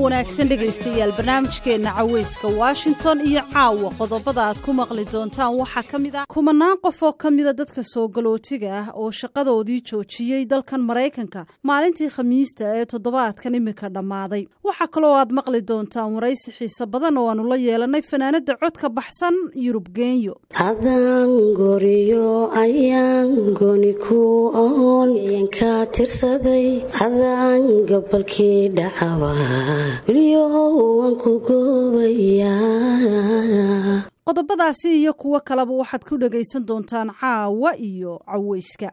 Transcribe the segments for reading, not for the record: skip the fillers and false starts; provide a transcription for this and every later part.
wanaagsan dhegaystayaal barnaamijkeena caweyska Washington iyo caawa qodobada aad ku maqli doontaan waxa kamid ah kumanaan qof oo kamida dadka soo galootiga ah oo shaqadoodii joojiyay dalkan Mareykanka maalintii Khamiista ee toddobaadkan imika dhamaaday waxa kale oo aad maqli doontaan waraysi xiiso badan oo aanu la yeelanay fanaanada codka baxsan Yurub Genyo adaan goriyo ayaan goni ku oon yanka tirsaday adaan gabalkii dhacawa qodobadaasi iyo kuwa kaleba waxaad ku dhagaysan doontaan caawa iyo caweyska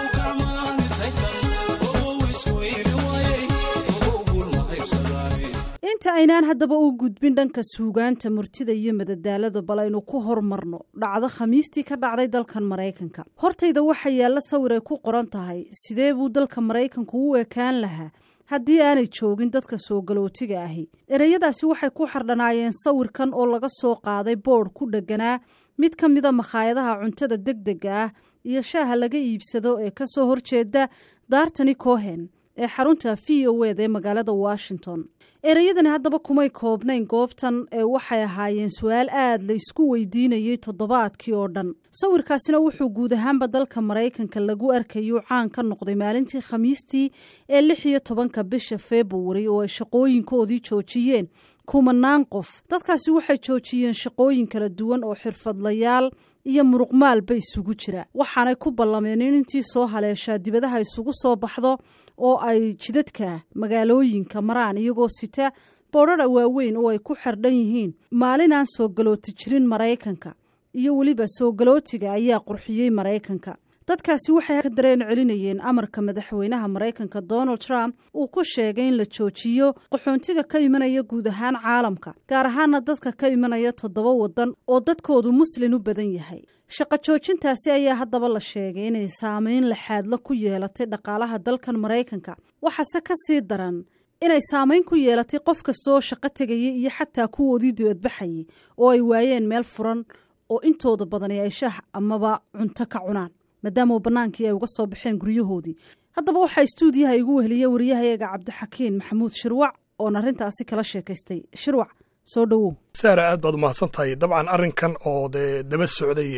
inta aynaan haddaba u gudbin dhanka suugaanta murtida iyo madadaalada bal aynu ku hormarno dhacdo khamiistii ka dhacday dalkan Mareykanka hortayda waxa yaala sawir ay ku qoran tahay sidee buu dalka Mareykanku u ekaan lahaa haddii aanay joogin dadka soo galootiga ahi ereyadaasi waxay ku xardhanaayeen sawirkan oo laga soo qaaday board ku dhaganaa mid ka mida makhaayadaha cuntada degdega ah iyo shaaha laga iibsado ee ka soo horjeeda daartani Cohen ee xarunta VOA ee magaalada Washington ereyadani haddaba kumay koobnayn goobtan ee waxay ahaayeen su'aal aad la isku weydiinayay toddobaadkii oo dhan sawirkaasina wuxuu guud ahaanba dalka Mareykanka lagu arkayo caan ka noqday maalintii Khamiistii ee 16 bisha February oo ay shaqooyinkoodii joojiyeen kumanaan qof dadkaasi waxay joojiyeen shaqooyin kala duwan oo xirfadlayaal iyo muruqmaal bay isugu jira waxaanay ku ballameen intii soo haleeshaa dibadaha isugu soo baxdo oo ay jidadka magaalooyinka maraan iyagoo sita boodhadha waaweyn oo ay ku xardhan yihiin maalin aan soo galooti jirin Mareykanka iyo weliba soo galootiga ayaa qurxiyey Mareykanka dadkaasi waxay ka dareen celinayeen amarka madaxweynaha Mareykanka Donald Trump uu ku sheegay in la joojiyo qaxoontiga ka imanaya guud ahaan caalamka gaar ahaan dadka ka imanaya 7 wadan oo dadkoodu muslim u badan yahay shaqo joojintaasi ayaa haddaba la sheegay inay saameyn laxaadla ku yeelatay dhaqaalaha dalkan Mareykanka waxaase ka sii daran inay saameyn ku yeelatay qof kasta oo shaqo tegayay iyo xataa kuwoodii dibadbaxayay oo ay waayeen meel furan oo intooda badan ay shaah amaba cunto ka cunaan maadaama banaankii ay uga soo baxeen guryahoodii haddaba waxaa stuudiyaha igu weheliyay wariyahayaga Cabdixakiin Maxamuud Shirwac oo arintaasi kala sheekaystay Shirwac soo dhawow saara aad baad mahadsantahay dabcan arrinkan oo daba socday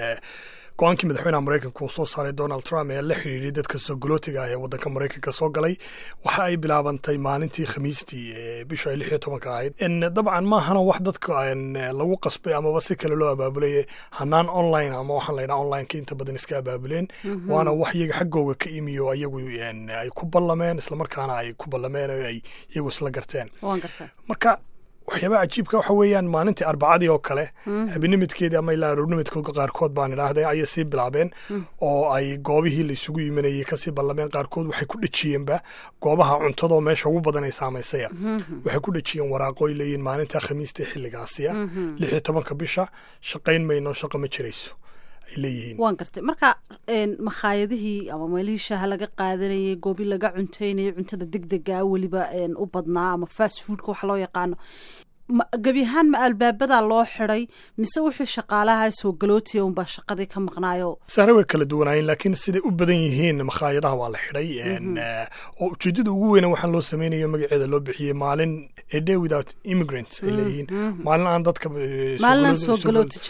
go-aankii madaxweynaha Mareykanka uu soo saaray Donald Trump ee la xiriiray dadka soo galootiga ah ee waddanka Mareykanka soo galay waxa ay bilaabantay maalintii Khamiistii ee bisha 16 ahayd dabcan ma ahana wax dadka lagu qasbay ama si kale loo abaabulay hanaan online ama waxaan leeyahay online inta badan iska abaabuleen waana wax iyaga xaggooga ka imiyo ayagu ay ku ballameen isla markaana ay ku ballameen ay iyagu isla garteen marka waxyaaba cajiibka waxa weeyaan maalintii Arbacadii oo kale habeenimidkeedii ama ilaa aroornimidkooda qaarkood baan idhaahday ayay sii bilaabeen oo ay goobihii la isugu yimanayay ka sii ballameen qaarkood waxay ku dhajiyeenba goobaha cuntada oo meesha ugu badan ay saamaysay waxay ku dhajiyeen waraaqo leeyihiin maalinta Khamiista xilligaasi 16 bisha shaqayn mayno shaqo ma jirayso waan gartay marka makhaayadihii ama meelihii shaaha laga qaadanayay goobi laga cunteynayay cuntada degdega weliba u badnaa ama fast foodka waxa loo yaqaano gabi ahaan ma albaabada loo xiray mise wixii shaqaalaha soo galootiya unbaa shaqadii ka maqnaayo sare way kala duwanaayeen laakiin siday u badan yihiin makhaayadaha waa la xiray oo ujeedada ugu weyn waxaan loo sameynayo magaceeda loo bixiyay maalin a day without immigrants ay leeyihiin maalin aan dadka soo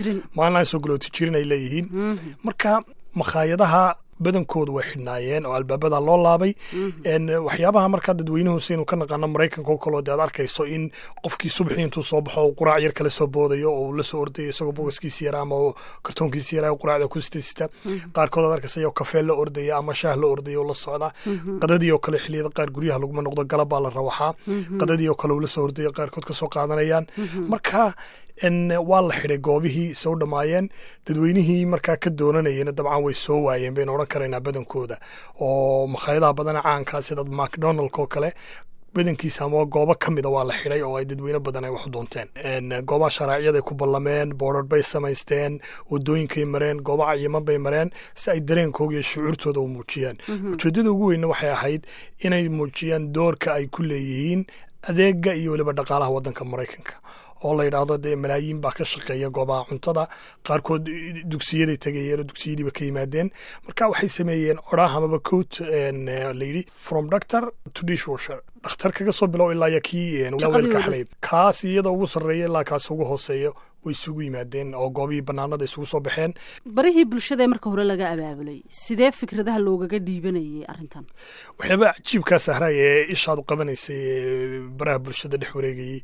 galooti jirin ay leeyihiin marka makhaayadaha badankoodu way xidhnaayeen oo albaabada loo laabay waxyaabaha markaa dadweynuhu si inuu ka naqaano Mareykanka oo kale aad arkayso in qofkii subaxii intuu soo baxo quraac yar kala soo boodayo oo la soo ordayo isagoo bogoskiisa yar ama kartoonkiisa yar oo quraacda ku sitaysta qaarkood aad arkayso kafee la ordaya ama shaah la ordayo la socda qadadii oo kale xilliyada qaar guryaha lagu noqdo galab baa la rawaxaa qadadii oo kale la soo ordayo qaarkood ka soo qaadanayaan marka waa la xidhay goobihii soo dhamaayeen dadweynihii markaa ka doonanayeen dabcan way soo waayeen bayna odhan karaynaa badankooda oo makhaayadaha badana caankaa sida McDonald oo kale badankiisa ama goobo ka mida waa la xidhay oo ay dadweyne badan ay wax u doonteen goobaha sharaaciyaday ku ballameen boodhar bay samaysteen wadooyinkay mareen goobaha cayiman bay mareen si ay dareenkooga iyo shucuurtooda u muujiyaan ujeedada ugu weynna waxay ahayd inay muujiyaan doorka ay ku leeyihiin adeega iyo weliba dhaqaalaha waddanka Maraykanka oo la yidhaahdo dee malaayiin baa ka shaqeeya goobaha cuntada qaarkood dugsiyaday tagayeen oo dugsiyadiiba ka yimaadeen marka waxay sameeyeen oraah amaba coat la yidhi from doctor to dishwasher dhakhtar kaga soo bilow ilaa ya kii weelka xaleeb kaas iyada ugu sarreeya ilaa kaas ugu hooseeya way isugu yimaadeen oo goobihii bannaanada isugu soo baxeen barihii bulshada ee marka hore laga abaabulay sidee fikradaha loogaga dhiibanayay arrintan waxyaaba cajiibkaa sahray ee ishaad u qabanaysay baraha bulshada dhex wareegayey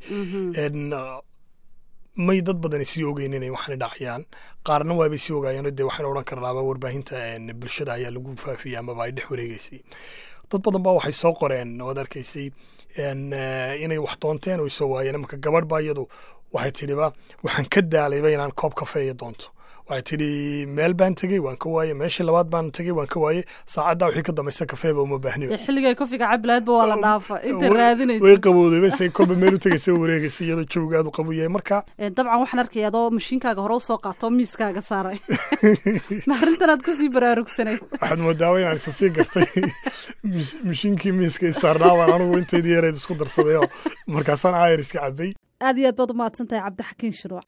may dad badani sii ogeyn inay waxaanay dhacayaan qaarna waabay sii ogaayeen dee waxaynu odhan karnaaba warbaahinta bulshada ayaa lagu faafiyey amaba ay dhex wareegaysay dad badan baa waxay soo qoreen ood arkaysay inay wax doonteen oo soo waayeen marka gabadh baa iyadu waxay tidhiba waxaan ka daalayba inaan koob kafeeya doonto waxay tidhi meel baan tegey waan ka waaye meeshii labaad baan tegey waan ka waaye saacaddaa wixii ka dambaysa kafeeba uma baahniba xilligay kofiga cabilaadba waa la dhaafa inta raadinaysa way qabowday say kolba meel u tegaysa wareegaysa iyadoo jooga aad u qabu yahay marka dabcan waxaan arkaya adoo mashiinkaaga hore usoo qaato miiskaaga saaray arrintan aad kusii baraarugsanay waxaad moodaaba inaan isa sii gartay mashiinkii miiska isaarnaa baan anigu intaydii yareed isku darsaday oo markaasaan aayar iska cabay aad iyo aad baad u mahadsan tahay cabdixakiin shirwac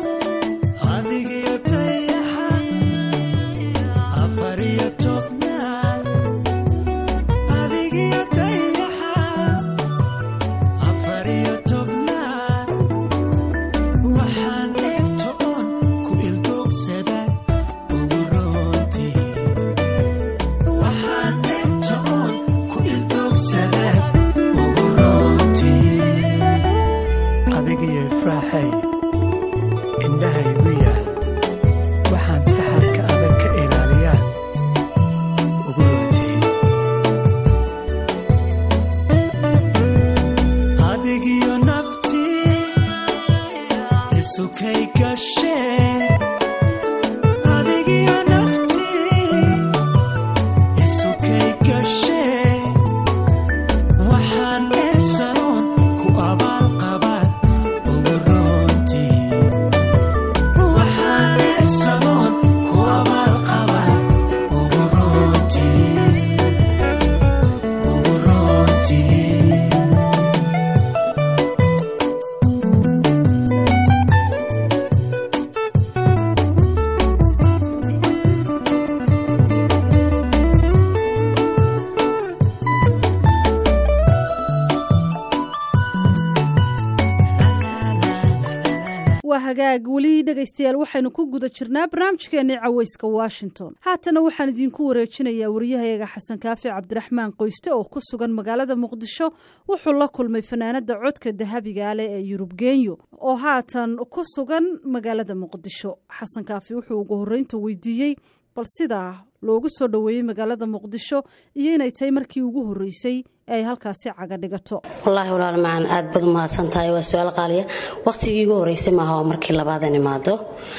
weli dhegaystayaal waxaynu ku guda jirnaa barnaamijkeennii cawayska Washington haatana waxaan idinku wareejinayaa wariyahayaga Xasan Kaafi Cabdiraxmaan Qoyste oo ku sugan magaalada Muqdisho wuxuu la kulmay fanaanada codka dahabiga leh ee Yurub Genyo oo haatan ku sugan magaalada Muqdisho Xasan Kaafi wuxuu ugu horeynta weydiiyey bal sida loogu soo dhaweeyay magaalada Muqdisho iyo inay tahay markii ugu horeysay ay halkaasi caga dhigato wallahi walaal macaan aad bad ma santahay waa su'aal qaaliya waqtigii ugu horeysay ma aha markii labaad imaado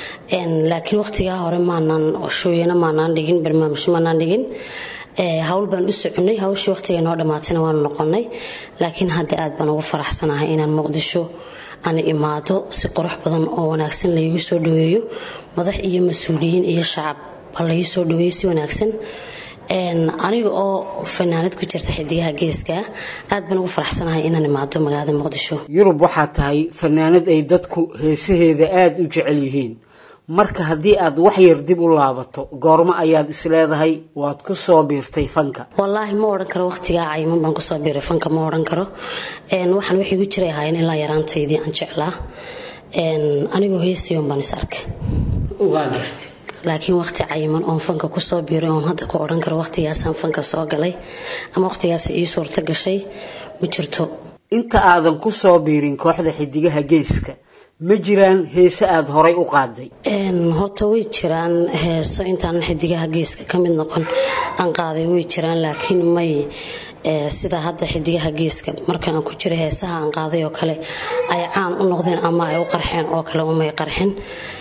laakiin waqtiga hore maanan shooyana maanan dhigin barnaamij maanan dhigin hawl baan u soconay hawshii waqtiga noo dhamaatayna waan noqonay laakiin hadda aad baan ugu faraxsanahay inaan Muqdisho aan imaado si qurux badan oo wanaagsan la igu soo dhaweeyo madax iyo mas'uuliyiin iyo shacab la igu soo dhaweeyo si wanaagsan aniga oo fanaanad ku jirta xidigaha geeska aad baan ugu faraxsanahay inaan imaado magaalada Muqdisho Yurub waxa tahay fanaanad ay dadku heesaheeda aad u jecel yihiin marka hadii aad wax yar dib u laabato goorma ayaad isleedahay waad ku soo biirtay fanka wallahi ma oran karo waqtiga cayman baan ku soo biiray fanka ma oran karo waxaan wixii igu jiray ahayn ilaa yaraantaydii aan jeclaa anigoo heesayoon baan is arkay waa gartay laakiin waqti cayman oo fanka ku soo biiray oo hadda ku oran karo waqtigaas aan fanka soo galay ama waqtigaas ay suurta gashay ma jirto inta aadan ku soo biirin kooxda xidigaha geeska ma jiraan heeso aad horay u qaaday horta way jiraan heeso intaan xidigaha geeska ka mid noqon aan qaaday way jiraan laakiin may sida hadda xidigaha geeska markaan ku jira heesaha aan qaaday oo kale ay caan u noqdeen ama ay u qarxeen oo kale uma ay qarxin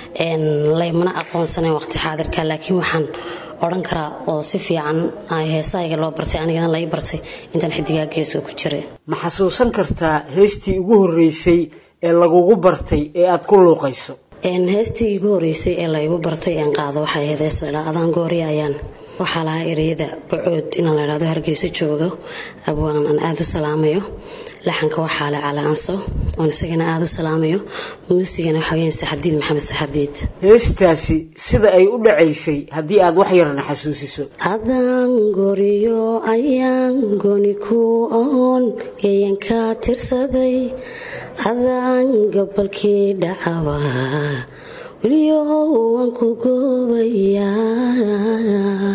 laymana aqoonsanay waqti xaadirka laakiin waxaan oran karaa oo si fiican ay heesayga loo bartay anigana la ii bartay intaan xidigaha geeska ku jiray ma xasuusan kartaa heestii ugu horeysay ee lagugu bartay ee aad ku luuqayso heestii ugu horeysay ee la igu bartay aan qaado waxay ahayd hees la yiraahdo gooriyayaan waxaa lahaa ereyada bacood inaan la yiraahdo Hargeysa joogo abwaan aan aad u salaamayo laxanka waxaa la Cala Anso oo isagana aad u salaamayo muusigana waxa weeyaan Saxardiid Maxamed Saxardiid heestaasi sida ay u dhacaysay haddii aad wax yarna xasuusiso adaan goriyo ayaan goni ku oon geeyanka tirsaday adaan gobolkii dhacaba waliyo waan ku goobayaa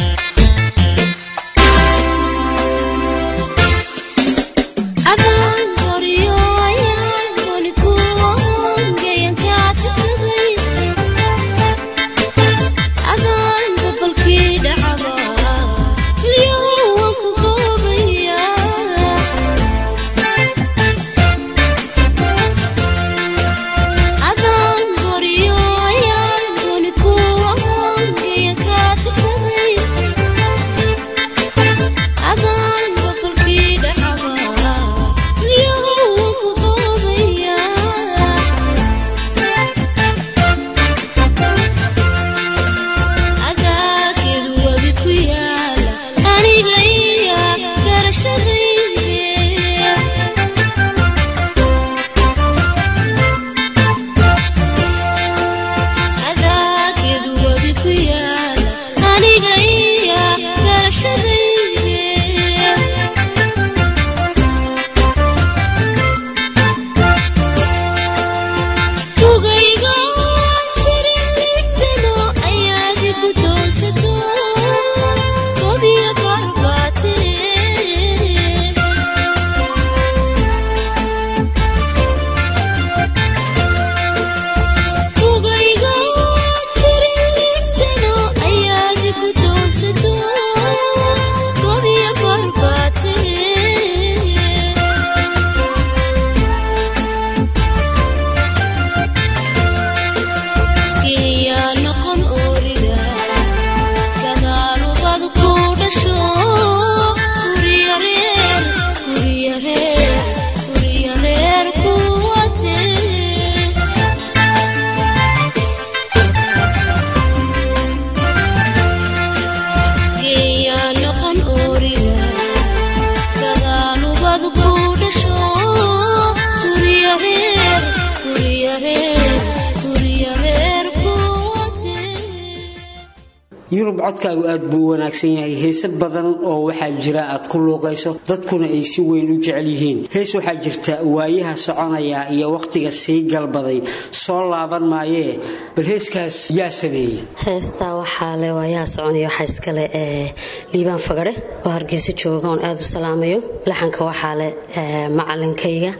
yurub codkaagu aad buu wanaagsan yahay hees badan oo waxa jira aad ku luuqayso dadkuna ay si weyn u jecel yihiin hees waxa jirta waayaha soconaya iyo waqtiga sii galbaday soo laaban maayee bal heeskaas yaa sameeyay heesta waxa le waayaha soconaya waxa iska le liibaan fagare oo Hargeysa jooga oo aad u salaamayo laxanka waxa le macalinkayga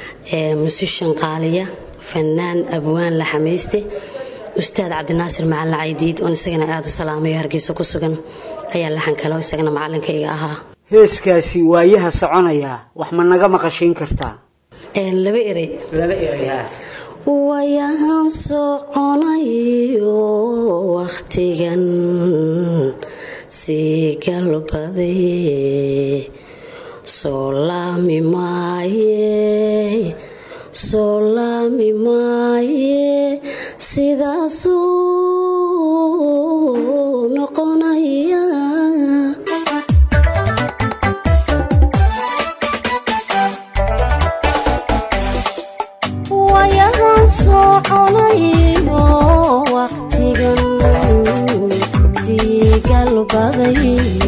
musician qaaliya fanaan abwaan la xameystay أستاذ عبد الناصر معلّ عيديد ونسجنا آدو سلامي هرجيسو كسجن أيا لحن كلام سجنا معلّن كيجاها heeskaasi waayaha soconaya wax ma naga maqashin kartaa laba eray ha waayaha soconayo waqtigan si galbaday solami maaye sidaasuu noqonaya waayahan soconayo waqtigan sii galbaday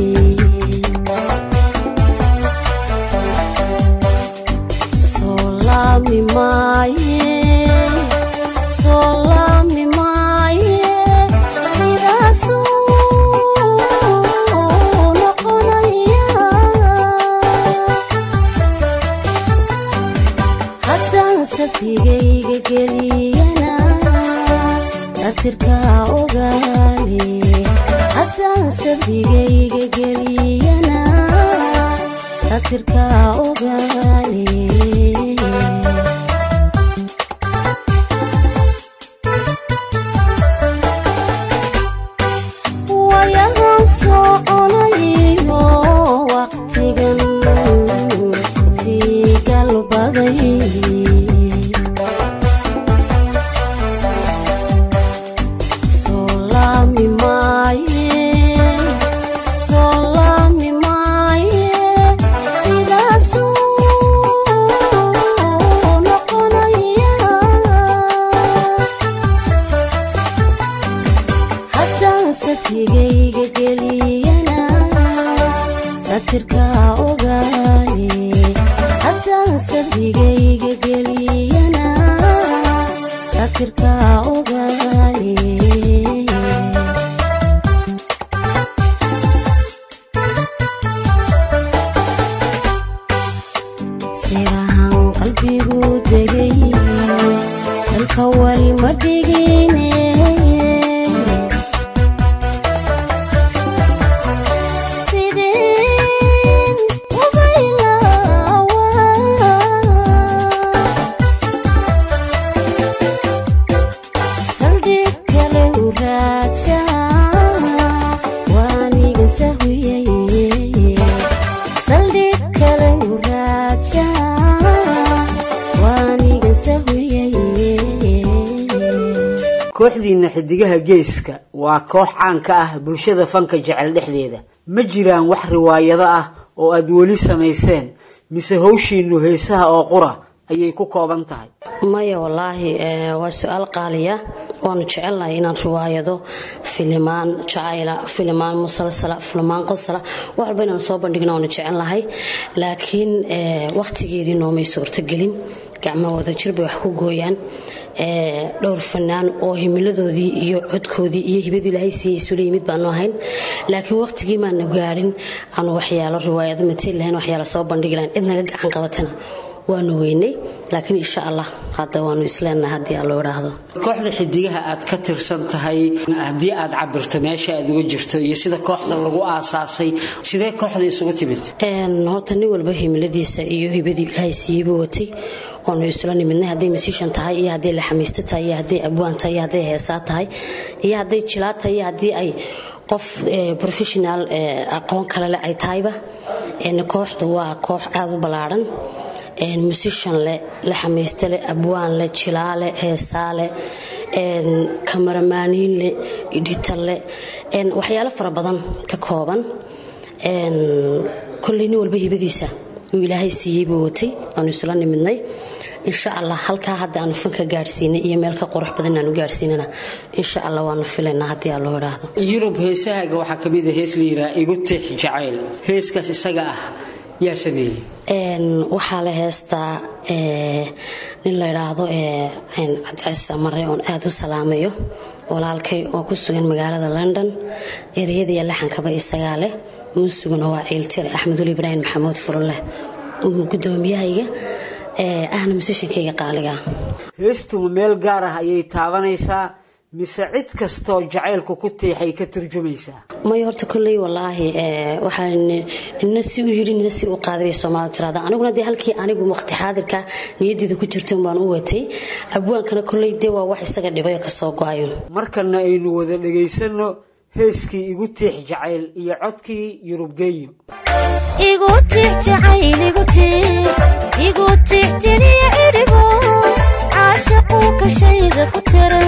solami maaye satigayga geliyana satirka ogaale haddaan satigayga geliyana satirka ogaale waayahan soconayo waqtigan sii galbaday solami maaye sidaasuu madigine sideen ubaylawa saldhig kale u raaja waaniga sahwiyey saldhig kale u raaja waaniga sahwiyey kooxdiina xidigaha geeska waa koox caan ka ah bulshada fanka jecel dhexdeeda ma jiraan wax riwaayado ah oo aad weli samayseen mise hawshiinu heesaha oo qura ayay ku kooban tahay maya wallaahi waa su'aal qaaliya waanu jecelnahay inaan riwaayado filimaan jacayla filimaan musalsala filimaan qosla wax walba inaan soo bandhigno waanu jecelnahay laakiin waqtigeedii noomay suurtagelin gacmo wada jir bay wax ku gooyaan dhowr fanaan oo himiladoodii iyo codkoodii iyo hibadii Ilaahay siiyay soo yimid baan ahayn laakiin waqtigii ma na gaarin aan waxyaalo riwaayado mateel lahayn waxyaalo soo bandhigi lahayn idnaga gacan qabatana waanu weynay laakiin insha Allah hadda waanu isleenahay hadii aan loo raahdo kooxda xidigaha aad ka tirsan tahay hadii aad cabirto meesha aad uga jirto iyo sida kooxda lagu aasaasay sidee kooxda isugu timid horta nin walba himiladiisa iyo hibadii Ilaahay siiyay buu watay oonu isla nimidnay hadday musician tahay iyo hadday la xamiista tahay iyo hadday abwaan tahay iyo hadday heesaa tahay iyo hadday jilaad tahay iyo haddii ay qof professional aqoon kale leh ay tahayba kooxdu waa koox aad u ballaaran musician leh la xamiista leh abwaan leh jilaale heesaa leh kamaramaaniin leh editor leh waxyaalo fara badan ka kooban kulli nin walba hibadiisa uu Ilaahay siiyay buu watay aanu isla nimidnay insha Allah halka hadda aanu fanka gaarsiinay iyo meel ka qurux badan aanu gaarsiinana insha Allah waanu filaynaa hadii aan loo raahdo Yurub heesaha waxa kamid ah hees liira igu tix jacayl heeskaas isaga ah yaa sameeyay waxaa la heestaa nin la yiraahdo Cabdi Samare oo aad u salaamayo walaalkay oo ku sugan magaalada London ereyada iyo laxankaba isaga leh muusuguna waa ciiltir Axmed Ibrahim Maxamuud Furle guddoomiyahayga ahna musiciankayga qaaliga heestu meel gaar ah ayay taabanaysaa mise cid kasto jacaylku ku teexay ka turjumaysaa ma horta kulay wallaahi waxaan nasi u yiri nasi u qaaday Soomaaliya tirada aniguna de halkii anigu waqti xaadirka niyadida ku jirto baan u watay abwaankana kulay de waa wax isaga dhibay ka soo go'ayo markana aynu wada dhageysano heeskii igu tix jacayl iyo codkii Yurub geeyo igu tix jacayl igu tix tiniya iribo aashaqu ka shayda ku tiro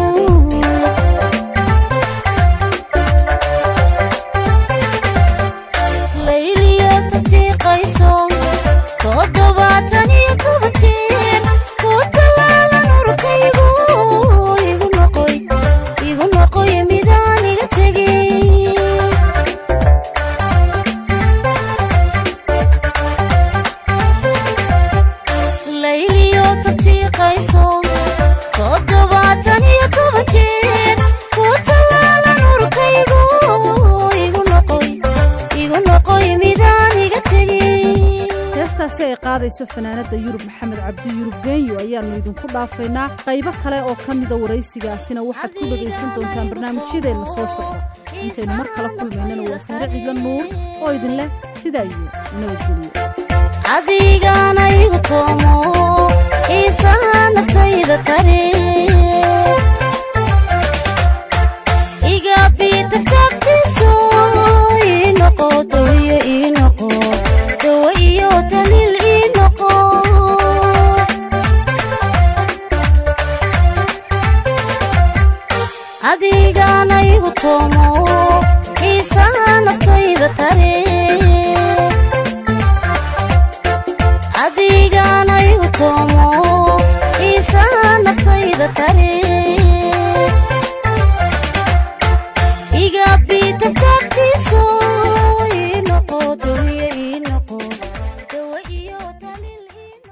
layliya tatiqayso todobaatan iyo toban jeer ku talaala nurkaygu igu noqoy midaan iga tegay layliyo tatiqayso todobaatan iyo toban jeer ku talaala nurkaygu igu noqoy midaan iga tegay heestaasi ay qaadayso fanaanada Yurub Maxamed Cabdi Yurub Geeyo ayaanu idinku dhaafaynaa qaybo kale oo kamida waraysigaasina waxaad ku dhageysan doontaan barnaamijyadeena soo socda intaynu mar kale kulmaynana waa Saare Ciidla Nuur oo idin leh sidaa iyo nabadgelyo adigana igu toomo isaha naftayda tare iga biitaftaabtiiso inoqo dawa iyo daliil inoqo adigana igu toomo